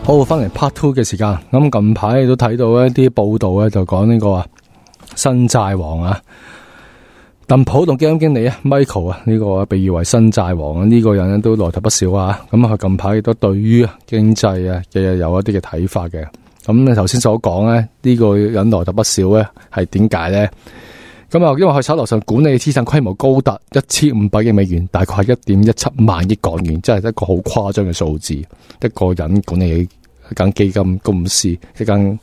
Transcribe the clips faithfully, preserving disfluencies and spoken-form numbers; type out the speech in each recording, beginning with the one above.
好，翻嚟 part two 嘅時間。咁近排都睇到一啲報道咧，就講呢個啊新債王啊，鄧普同基金經理啊 Michael 啊，呢、這個被譽為新債王啊，呢、這個人咧都來頭不少啊。咁佢近排亦都對於經濟啊嘅有一啲嘅睇法嘅。咁你頭先所講咧，呢、這個人來頭不少咧，係點解咧？咁啊，因為佢手頭上管理嘅資產規模高達一千五百億美元，大概係一點一七萬億港元，即係一個好誇張嘅數字。一個人管理一間基金公司，一間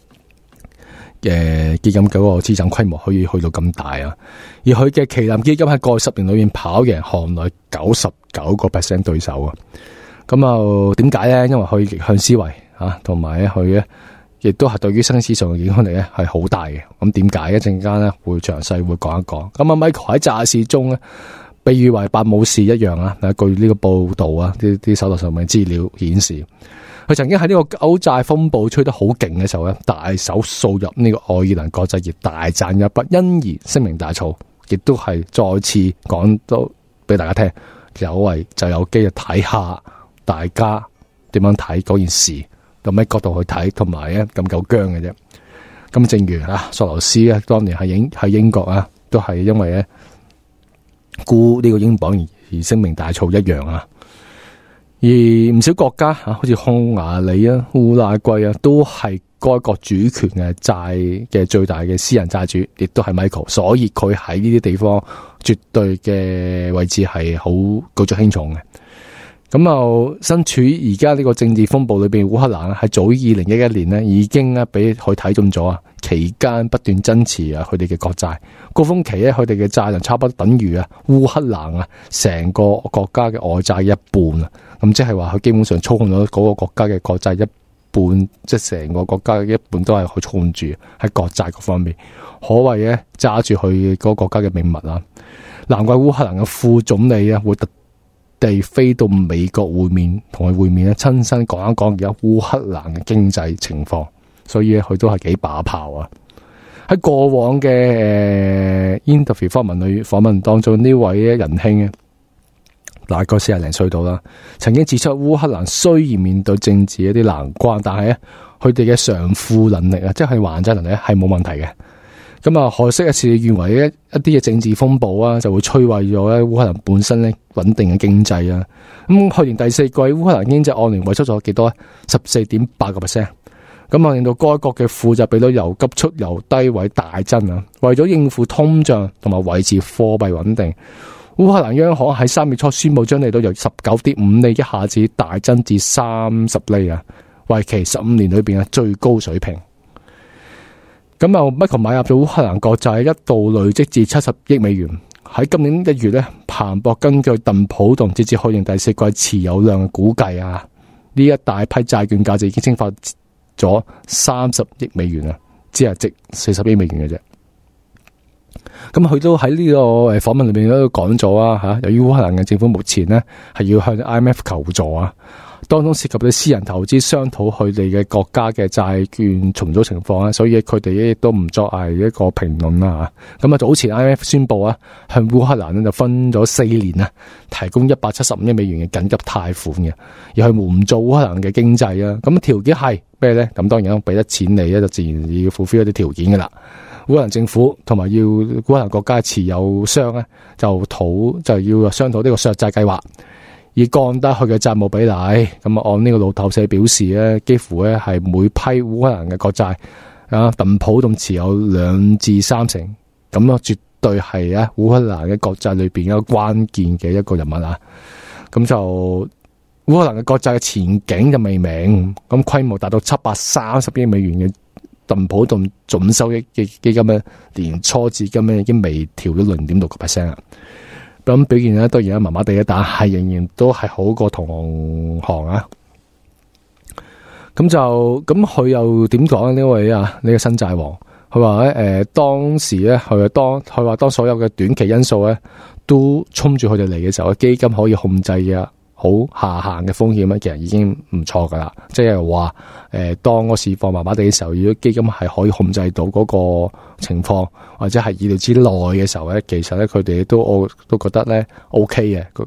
嘅基金嗰個資產規模可以去到咁大啊！而佢嘅旗艦基金喺過去十年裏面跑贏行內九十九個 percent 對手啊！咁啊，點解咧？因為佢逆向思維啊，同埋咧佢咧。亦都係對於新市場嘅影響力咧係好大嘅。咁點解一陣間咧會詳細會講一講。咁啊 Michael 喺債市中咧，被譽為白武士一樣啊。據呢個報道啊，啲啲手頭上面資料顯示，佢曾經喺呢個歐債風暴吹得好勁嘅時候咧，大手掃入呢個愛爾蘭國際業大賺一筆，因而聲名大噪。亦都係再次講到俾大家聽，有為就有機去睇下大家點樣睇嗰件事。有咩角度去睇，同埋咧咁夠僵嘅啫。咁正如啊，索羅斯咧當年喺英喺英國啊，都係因為咧沽呢個英鎊而而聲名大噪一樣啊。而唔少國家啊，好似匈牙利啊、烏拉圭啊，都係該國主權嘅債嘅最大嘅私人債主，亦都係 Michael。所以佢喺呢啲地方絕對嘅位置係好舉足輕重嘅。咁啊，身處而家呢個政治風暴裏邊，烏克蘭喺早於二零一一年呢已經咧俾佢睇中咗啊，期間不斷增持啊佢哋嘅國債，高峰期咧佢哋嘅債量差不多等於啊烏克蘭啊成個國家嘅外債一半啊，咁即係話佢基本上操控咗嗰個國家嘅國債一半，即係成個國家嘅一半都係佢操控住喺國債嗰方面，可謂咧揸住佢嗰個國家嘅命脈啊！難怪烏克蘭嘅副總理啊會特地飛到美國會面，同佢會面咧，親身講一講而家烏克蘭嘅經濟情況，所以咧佢都係幾把炮啊！喺過往嘅誒 interview 訪問裏訪問當中，呢位仁兄啊，大概四十零歲到啦，曾經指出烏克蘭雖然面對政治一啲難關，但係咧佢哋嘅償付能力啊，即係還債能力咧係冇問題嘅。咁啊，可惜一次認為一一啲嘅政治風暴啊，就會摧毀咗咧烏克蘭本身咧穩定嘅經濟啊。咁去年第四季烏克蘭經濟按年萎縮咗幾多咧？十四點八個 percent。咁啊，令到該國嘅負債比率由急速由低位大增啊。為咗應付通脹同埋維持貨幣穩定，烏克蘭央行喺三月初宣布將利率由十九點五厘一下子大增至三十厘啊，為期十五年裏邊嘅最高水平。咁啊 ，Michael 買入咗烏克蘭國債，一度累積至七十億美元。喺今年一月咧，彭博根據鄧普頓截至去年第四季持有量嘅估計啊，呢一大批債券價值已經蒸發咗三十億美元啊，只係值四十億美元嘅啫。咁佢都喺呢個誒訪問裏邊都講咗啊，吓，由於烏克蘭嘅政府目前呢係要向 I M F 求助啊。當中涉及到私人投資商討佢哋嘅國家嘅債券重組情況，所以佢哋亦都唔作係一個評論啦。咁啊，早前 I M F 宣布啊，向烏克蘭咧就分咗四年啊，提供一百七十五億美元嘅緊急貸款嘅，而去援助烏克蘭嘅經濟啊。咁條件係咩咧？咁當然俾得錢你咧，就自然要 fulfill 一啲條件噶啦。烏克蘭政府同埋要烏克蘭國家持有商咧，就討就要商討呢個削債計劃。以降低佢嘅債務比例，咁啊按呢個路透社表示咧，幾乎咧係每批烏克蘭嘅國債啊，鄧普頓持有兩至三成，咁啊絕對係啊烏克蘭嘅國債裏邊一個關鍵嘅一個人物啊。咁就烏克蘭嘅國債嘅前景就未明，咁規模達到七百三十億美元嘅鄧普頓總收益嘅基金咧，年初至今咧已經微調咗零點六個 percent 啦。咁表現咧當然係麻麻地嘅，但係仍然都係好過同行啊。咁就咁佢又點講呢位啊呢、呢個新債王，佢話咧誒當時咧佢話當佢話當所有嘅短期因素咧都衝住佢哋嚟嘅時候，基金可以控制嘅好下限嘅風險咧，其實已經唔錯噶啦。即係話誒當個市況麻麻地嘅時候，如果基金係可以控制到嗰個情況，或者係意料之內嘅時候咧，其實咧佢哋都我都覺得咧 OK 嘅。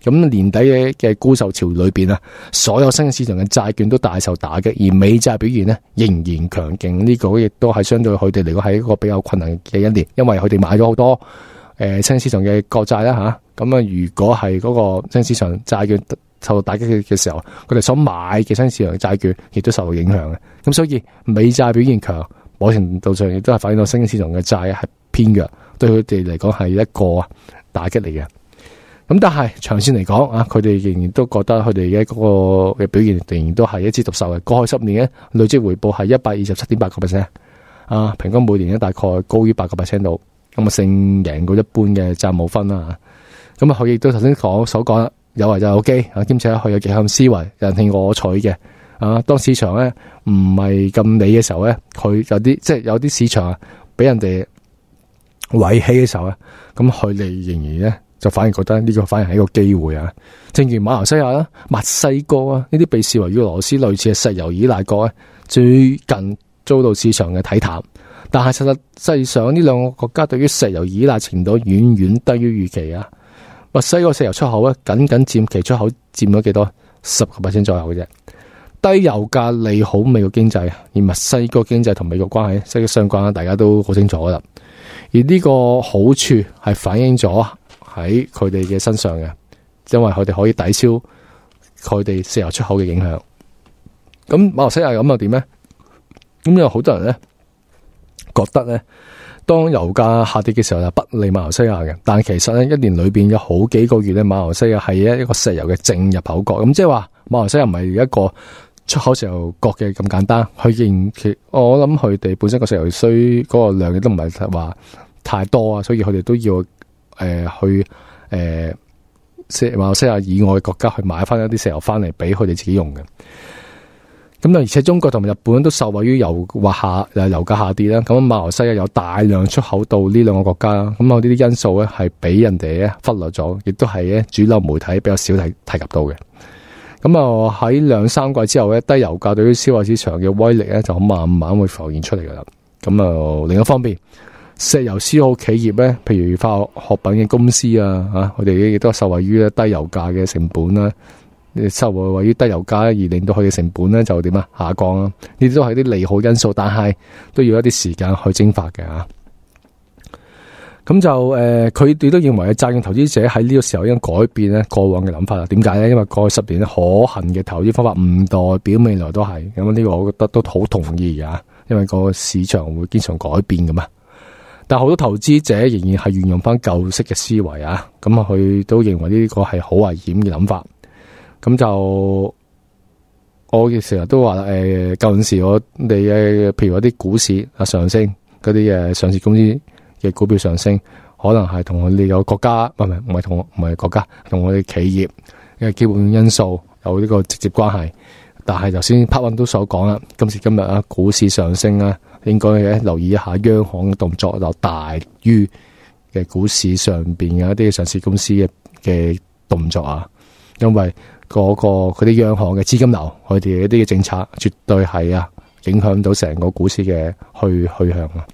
咁年底嘅嘅沽售潮裏邊啊，所有新興市場嘅債券都大受打擊，而美債表現呢仍然強勁。呢、這個亦都係相對佢哋嚟講係一個比較困難嘅一年，因為佢哋買咗好多誒、呃、新興市場嘅國債啦吓。咁啊，如果係嗰個新興市場債券受到打擊嘅時候，佢哋所買嘅新興市場嘅債券亦都受到影響嘅。咁所以美債表現強，某程度上亦都係反映到新興市場嘅債係偏弱，對佢哋嚟講係一個打擊嚟嘅。咁但係長線嚟講啊，佢哋仍然都覺得佢哋嘅嗰個嘅表現仍然都係一枝獨秀嘅。過去十年咧累積回報係一百二十七點八個 percent 啊，平均每年咧大概高於八個 percent 度，咁啊勝贏過一般嘅債務分啦。咁啊佢亦都頭先講所講有危就有機啊，兼且佢有逆向思維，人棄我取嘅啊。當市場咧唔係咁理嘅時候咧，佢有啲即係有啲市場啊俾人哋遺棄嘅時候咧，咁佢哋仍然咧。就反而覺得呢個反而係一個機會啊！正如馬來西亞啦、墨西哥啊呢啲被視為與俄羅斯類似嘅石油依賴國咧，最近遭到市場嘅睇淡。但係實際上呢兩個國家對於石油依賴程度遠遠低於預期啊！墨西哥石油出口咧，僅僅佔其出口佔咗幾多十個 percent 左右嘅啫。低油價利好美國經濟，而墨西哥經濟同美國關係息息相關，大家都好清楚噶啦。而呢個好處係反映咗喺佢哋嘅身上嘅，因為佢哋可以抵消佢哋石油出口嘅影響。咁馬來西亞咁又點咧？咁有好多人咧覺得咧，當油價下跌嘅時候就不利馬來西亞嘅。但其實咧，一年裏邊有好幾個月咧，馬來西亞係一個石油嘅正入口國。咁即係話馬來西亞唔係一個出口石油國嘅咁簡單。佢認其我諗佢哋本身個石油需嗰個量亦都唔係話太多啊，所以佢哋都要。誒、呃，去誒，即、呃、馬來西亞以外嘅國家去買翻一啲石油翻嚟俾佢哋自己用嘅。咁啊，而且中國同埋日本都受惠於油或下誒油價下跌啦。咁馬來西亞有大量出口到呢兩個國家，咁啊呢啲因素咧係俾人哋咧忽略咗，亦都係咧主流媒體比較少提提及到嘅。咁啊喺兩三季之後咧，低油價對於消費市場嘅威力咧就慢慢會浮現出嚟噶啦。咁啊另一方面，石油消耗企業咧，譬如化學品嘅公司啊，吓佢哋亦都受惠於低油價嘅成本啦，受惠於低油價而令到佢嘅成本咧就點啊下降啦。呢啲都係啲利好因素，但係都要一啲時間去蒸發嘅吓。咁就誒，佢哋都認為債券投資者喺呢個時候應該改變咧過往嘅諗法啦。點解咧？因為過去十年咧可行嘅投資方法唔代表未來都係咁。呢個我覺得都好同意嘅，因為個市場會經常改變噶嘛。但好多投資者仍然係沿用翻舊式嘅思維啊，咁佢都認為呢個係好危險嘅諗法。咁就我嘅成日都話誒，舊陣時我哋嘅譬如嗰啲股市啊上升，嗰啲誒上市公司嘅股票上升，可能係同我哋有國家唔係唔係同唔係國家，同我哋企業嘅基本因素有呢個直接關係。但係頭先 part one 都所講啦，今時今日啊，股市上升啊，應該咧留意一下央行嘅動作就大於嘅股市上邊嘅一啲上市公司嘅嘅動作啊，因為嗰、嗰個嗰啲央行嘅資金流，佢哋一啲嘅政策絕對係啊影響到成個股市嘅去去向啊。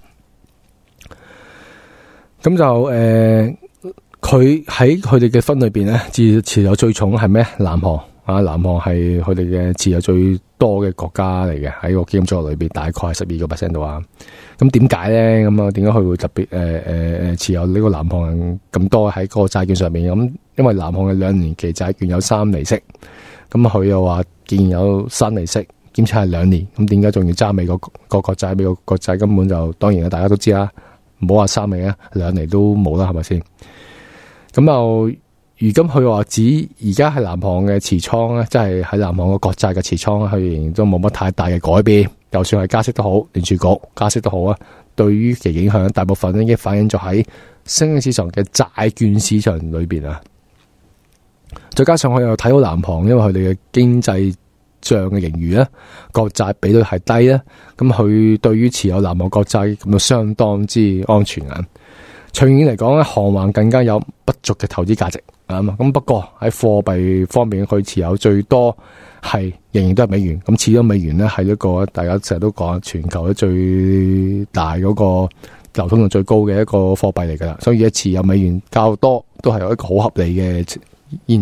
咁就誒，佢喺佢哋嘅分裏邊咧，持持有最重係咩？南韓。啊，南韓係佢哋嘅持有最多嘅國家嚟嘅，喺個基金組合裏邊大概係十二個 percent 度啊。咁點解咧？咁啊，點解佢會特別誒誒誒持有呢個南韓咁多喺個債券上面？咁因為南韓嘅兩年期債券有三厘息，咁佢又話既然有三厘息，兼且係兩年，咁點解仲要揸美國個國債？美國國債根本就當然啦，大家都知啦，唔好話三厘啊，兩厘都冇啦，係咪先？咁又。如今佢話指而家係南韓嘅持倉咧，即係喺南韓個國債嘅持倉，佢仍然都冇乜太大嘅改變。就算係加息都好，聯儲局加息都好啊，對於其影響大部分已經反映咗喺新興市場嘅債券市場裏邊啊。再加上佢又睇好南韓，因為佢哋嘅經濟賬嘅盈餘咧，國債比率係低咧，咁佢對於持有南韓國債咁就相當之安全啊。長遠嚟講咧，韓圜更加有不俗嘅投資價值啊嘛。咁不過喺貨幣方面，佢持有最多係仍然都係美元。咁始終美元咧係一個大家成日都講全球咧最大嗰個流通量最高嘅一個貨幣嚟噶啦。所以持有美元較多都係有一個好合理嘅現象。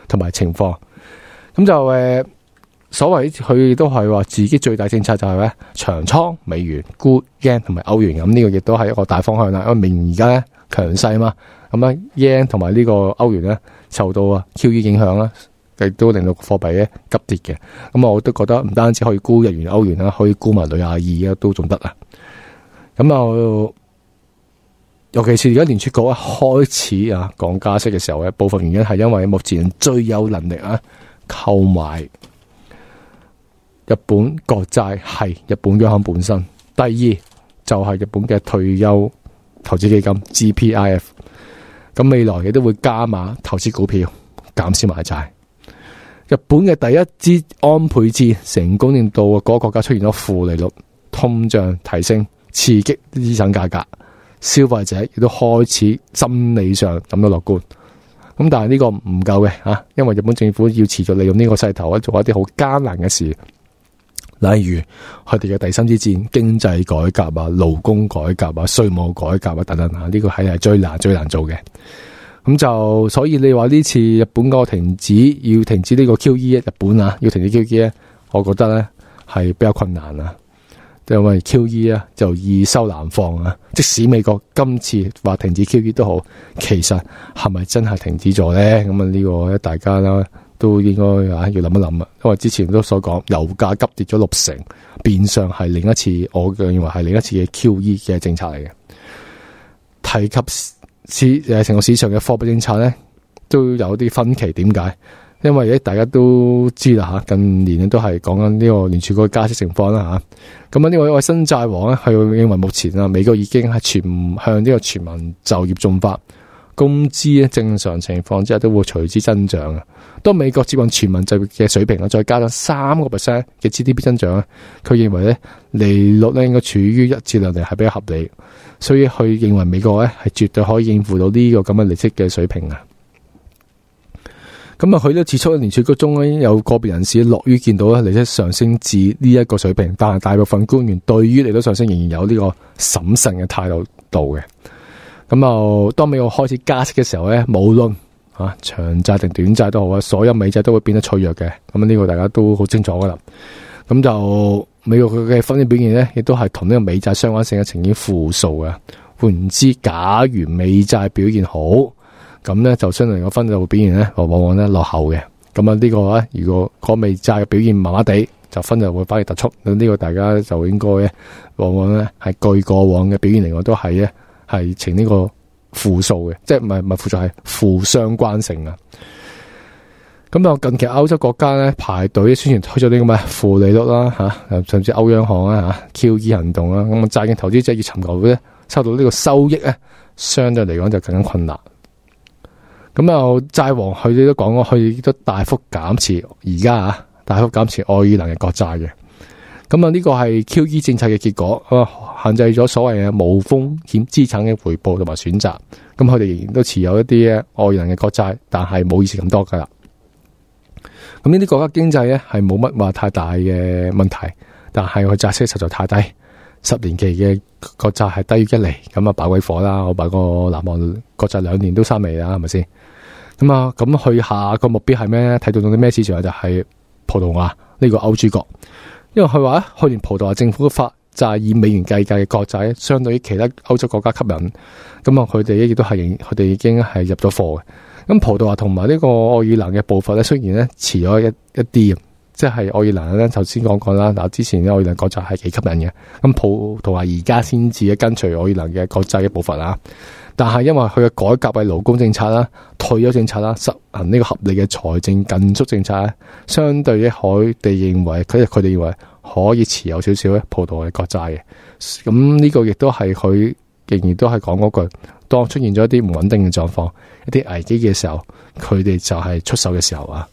同埋情況。咁就誒、呃，所謂佢都係話自己最大政策就係咧長倉美元、沽 yen 同埋歐元。咁呢個亦都係一個大方向啦。因為美元而家咧強勢嘛，咁咧 yen 同埋呢個歐元咧受到啊 Q E 影響啦，亦都令到貨幣咧急跌嘅。咁我都覺得唔單止可以沽日元、歐元啦，可以沽埋雷亞爾啊，都仲得啊。咁啊，尤其是而家聯儲局一開始啊講加息嘅時候咧，部分原因係因為目前最有能力啊購買日本國債係日本央行本身，第二就係日本嘅退休投資基金 G P I F。咁未來亦都會加碼投資股票，減少買債。日本嘅第一支安倍戰成功令到嗰個國家出現咗負利率、通脹提升，刺激資產價格，消費者亦都開始心理上感到樂觀。咁但係呢個唔夠嘅吓，因為日本政府要持續利用呢個勢頭做一啲好艱難嘅事，例如佢哋嘅第三支戰、經濟改革啊、勞工改革啊、稅務改革啊等等啊，呢個係係最難最難做嘅。咁就所以你話呢次日本嗰個停止要停止呢個 Q E 日本啊要停止 Q E 咧，我覺得咧係比較困難啊。因為 Q E 啊就易收難放啊，即使美國今次話停止 Q E 都好，其實係咪真係停止咗咧？咁啊呢個大家啦都應該啊要諗一諗啊，因為之前都所講油價急跌咗六成，變相係另一次我認為係另一次嘅 Q E 嘅政策嚟嘅。提及市誒成個市場嘅貨幣政策咧，都有啲分歧。點解？因為咧大家都知啦吓，近年都係講緊呢個聯儲局加息情況啦吓。咁啊呢位一位新債王咧，係認為目前啊美國已經係全向呢個全民就業進發，工資咧正常情況之下都會隨之增長啊。當美國接近全民就業嘅水平啦，再加上三個 percent 嘅 G D P 增長咧，佢認為咧利率咧應該處於一至兩厘係比較合理，所以佢認為美國咧係絕對可以應付到呢個咁嘅利息嘅水平啊。咁啊，佢都指出聯儲局中咧有個別人士樂於見到咧利息上升至呢一個水平，但係大部分官員對於利率上升仍然有呢個審慎嘅態度度嘅。咁啊，當美國開始加息嘅時候咧，無論啊長債定短債都好啊，所有美債都會變得脆弱嘅。咁呢個大家都好清楚噶啦。咁就美國佢嘅分析表現咧，亦都係同呢個美債相關性嘅呈現負數嘅。換言之，假如美債表現好，咁咧就相對嚟講分就會表現咧，往往咧落後嘅。咁啊呢個咧，如果個美債嘅表現麻麻地，就分就會反而突出。咁呢個大家就應該咧，往往咧係據過往嘅表現嚟講，都係咧係呈呢個負數嘅，即係唔係唔係負數，係負相關性啊。咁啊，近期歐洲國家咧排隊宣傳推咗啲咁嘅負利率啦吓，甚至歐央行啊吓 Q E 行動啦，咁啊債券投資者要尋求咧收到呢個收益咧，相對嚟講就更加困難。咁啊，債王佢哋都講過，佢都大幅減持而家啊，大幅減持愛爾蘭嘅國債嘅。咁啊，呢個係 Q E 政策嘅結果，啊，限制咗所謂嘅無風險資產嘅回報同埋選擇。咁佢哋仍然都持有一啲愛爾蘭嘅國債，但係冇以前咁多噶啦。咁呢啲國家經濟咧係冇乜話太大嘅問題，但係佢債息實在太低，十年期嘅國債係低於一厘，咁啊爆鬼火啦！我買個南韓國債兩年都三厘啦，係咪先？咁啊，咁佢下個目標係咩？睇到到啲咩市場就係、是、葡萄牙呢個歐豬國，因為佢話去年葡萄牙政府發債以美元計價嘅國債，相對於其他歐洲國家吸引，咁啊佢哋亦都係佢哋已經係入咗貨嘅。咁葡萄牙同埋呢個愛爾蘭嘅步伐咧，雖然咧遲咗一一啲，即係愛爾蘭咧，頭先講過啦。嗱，之前嘅愛爾蘭國債係幾吸引嘅，咁葡萄牙而家先至跟隨愛爾蘭嘅國債嘅步伐啦。但係因為佢嘅改革嘅勞工政策啦、退休政策啦、實行呢個合理嘅財政緊縮政策咧，相對於佢哋認為，佢哋佢哋認為可以持有少少咧葡萄牙嘅國債嘅。咁呢個亦都係佢仍然都係講嗰句，當出現咗一啲唔穩定嘅狀況、一啲危機嘅時候，佢哋就係出手嘅時候啊。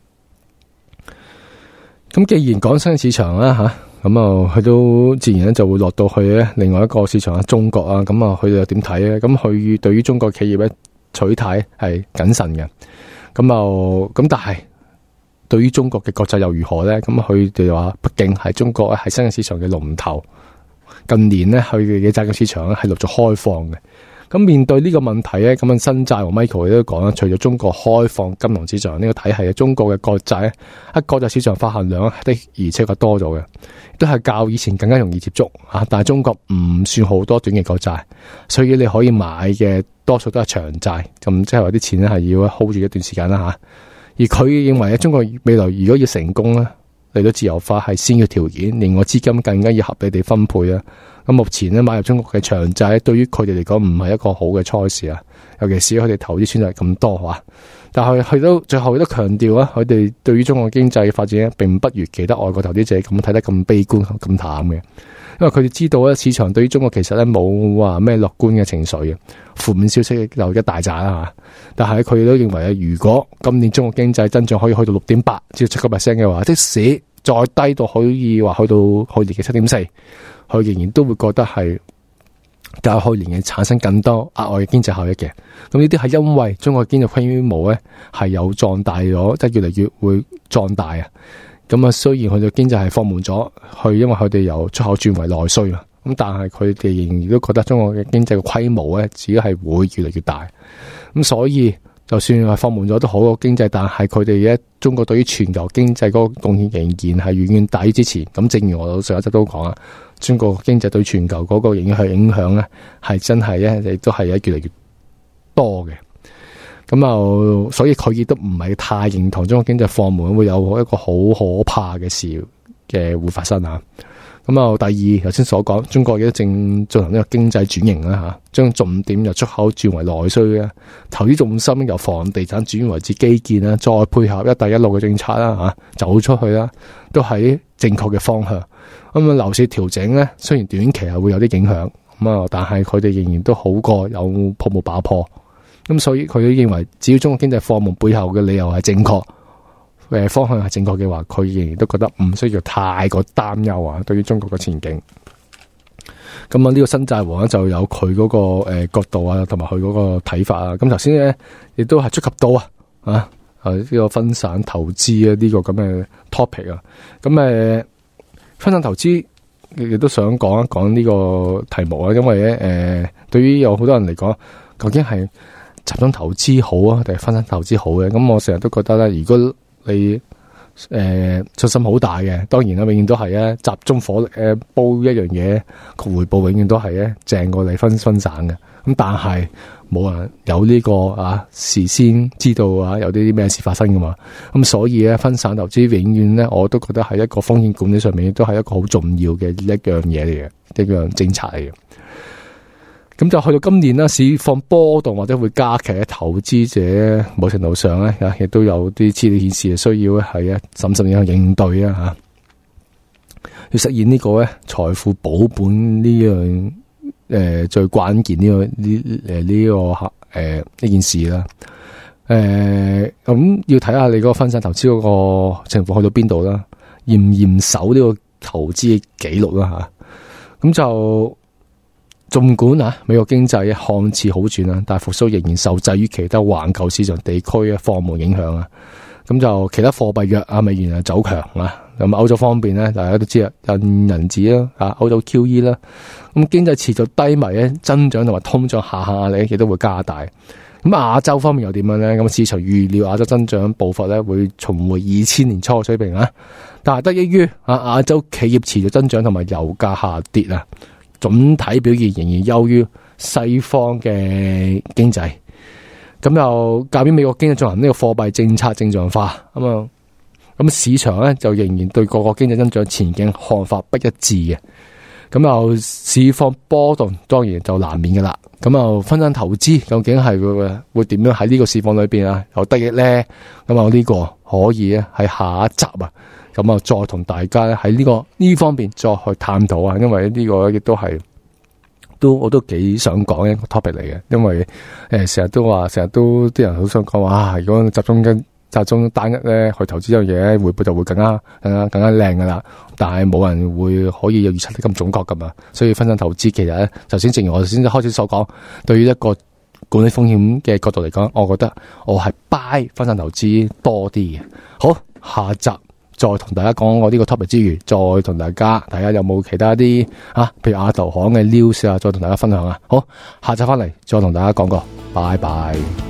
咁既然講新市場啦吓。咁啊，佢都自然咧就會落到去咧另外一個市場啊，中國啊，咁啊，佢哋又點睇咧？咁佢對於中國企業咧取態係謹慎嘅。咁啊，咁但係對於中國嘅國債又如何咧？咁佢哋話，畢竟係中國係新嘅市場嘅龍頭，近年咧佢哋嘅債券市場咧係陸續開放嘅。 咁面對呢個問題咧，咁樣新債和 Michael 亦都講啦，除咗中國開放金融市場呢個體系，中國嘅國債咧喺國際市場發行量的而且確多咗嘅，都係較以前更加容易接觸啊。但係中國唔算好多短期國債，所以你可以買嘅多數都係長債，咁即係話啲錢咧係要 hold 住一段時間啦吓。而佢認為咧，中國未來如果要成功咧，嚟到自由化係先要條件，另外資金更加要合理地分配啊。咁目前咧買入中國嘅長債，對於佢哋嚟講唔係一個好嘅趨勢啊。尤其是佢哋投資選擇咁多吓，但係佢都最後都強調啊，佢哋對於中國經濟嘅發展咧，並不如其他外國投資者咁睇得咁悲觀咁淡嘅。因為佢哋知道咧，市場對於中國其實咧冇話咩樂觀嘅情緒嘅，負面消息又一大扎啦吓。但係佢哋都認為啊，如果今年中國經濟增長可以去到六點八至七個 percent 嘅話，即使再低到可以話去到去年嘅七點四，佢仍然都會覺得係較去年嘅產生更多額外嘅經濟效益嘅。咁呢啲係因為中國經濟規模咧係有壯大咗，即係越嚟越會壯大啊。咁啊，雖然佢哋經濟係放緩咗，去因為佢哋由出口轉為內需啊。咁但係佢哋仍然都覺得中國嘅經濟嘅規模咧，只係會越嚟越大。咁所以就算係放緩咗都好個經濟，但係佢哋嘅中國對於全球經濟嗰個貢獻仍然係遠遠大於之前。咁正如我上一集都講啦，中國經濟對全球嗰個影響影響咧，係真係咧，亦都係越嚟越多嘅。咁啊，所以佢亦都唔係太認同中國經濟放緩會有一個好可怕嘅事嘅會發生啊。咁啊，第二頭先所講，中國亦都正進行呢個經濟轉型啦吓，將重點由出口轉為內需啦，投資重心由房地產轉為至基建啦，再配合一帶一路嘅政策啦吓，走出去啦，都係正確嘅方向。咁啊，樓市調整咧，雖然短期係會有啲影響，咁啊，但係佢哋仍然都好過有泡沫爆破。咁所以佢都認為，只要中國經濟放緩背後嘅理由係正確，誒方向係正確嘅話，佢仍然都覺得唔需要太過擔憂啊。對於中國嘅前景，咁啊呢個新債王咧就有佢嗰個誒角度啊，同埋佢嗰個睇法啊。咁頭先咧亦都係觸及到啊，啊啊呢個分散投資啊呢個咁嘅 topic 啊。咁誒分散投資亦都想講一講呢個題目啊，因為咧誒對於有好多人嚟講，究竟係集中投資好啊，定係分散投資好嘅？咁我成日都覺得咧，如果你誒、呃、信心好大嘅，當然啦，永遠都係咧集中火力誒煲一樣嘢，個回報永遠都係咧正過你分分散嘅。咁但係冇人有呢、這個啊事先知道啊有啲啲咩事發生噶嘛。咁所以咧分散投資永遠咧，我都覺得係一個風險管理上面都係一個好重要嘅一樣嘢嚟嘅，一樣政策嚟嘅。咁就去到今年啦，市況波動或者會加劇嘅投資者，某程度上咧，亦都有啲資料顯示需要係啊審慎咁應對啊吓，要實現呢個咧財富保本呢樣誒最關鍵呢個呢誒呢個誒呢件事啦。誒咁要睇下你嗰個分散投資嗰個情況去到邊度啦，嚴唔嚴守呢個投資嘅記錄啦吓，咁就。縱管啊，美國經濟看似好轉啊，但係復甦仍然受制於其他環球市場地區嘅放緩影響啊。咁就其他貨幣弱啊，美元啊走強啊。咁歐洲方面咧，大家都知啊，印銀紙啦，啊歐洲 Q E 啦。咁經濟持續低迷咧，增長同埋通脹下行壓力亦都會加大。咁亞洲方面又點樣咧？咁市場預料亞洲增長步伐咧會重回二千年初嘅水平啊。但係得益於啊亞洲企業持續增長同埋油價下跌啊。總體表現仍然優於西方嘅經濟，咁又鑑於美國經濟進行呢個貨幣政策正常化，咁啊，咁市場咧就仍然對各個經濟增長前景看法不一致嘅，咁又市況波動當然就難免嘅啦。咁又分散投資究竟係會會點樣喺呢個市況裏邊啊有得益咧？咁啊呢個可以咧喺下一集啊。咁啊，再同大家咧喺呢個呢方面再去探討啊，因為呢個亦都係都我都幾想講一個 topic 嚟嘅，因為誒成日都話，成日都啲人好想講話，啊，如果集中跟集中單一咧去投資呢樣嘢，回報就會更加更加更加靚噶啦。但係冇人會可以有預測得咁準確噶嘛，所以分散投資其實咧，就先正如我先開始所講，對於一個管理風險嘅角度嚟講，我覺得我係 buy 分散投資多啲嘅。好，下集再同大家講我呢個 topic 之餘，再同大家睇下有冇其他啲啊，譬如亞投行嘅 news 啊，再同大家分享啊。好，下集翻嚟再同大家講過，拜拜。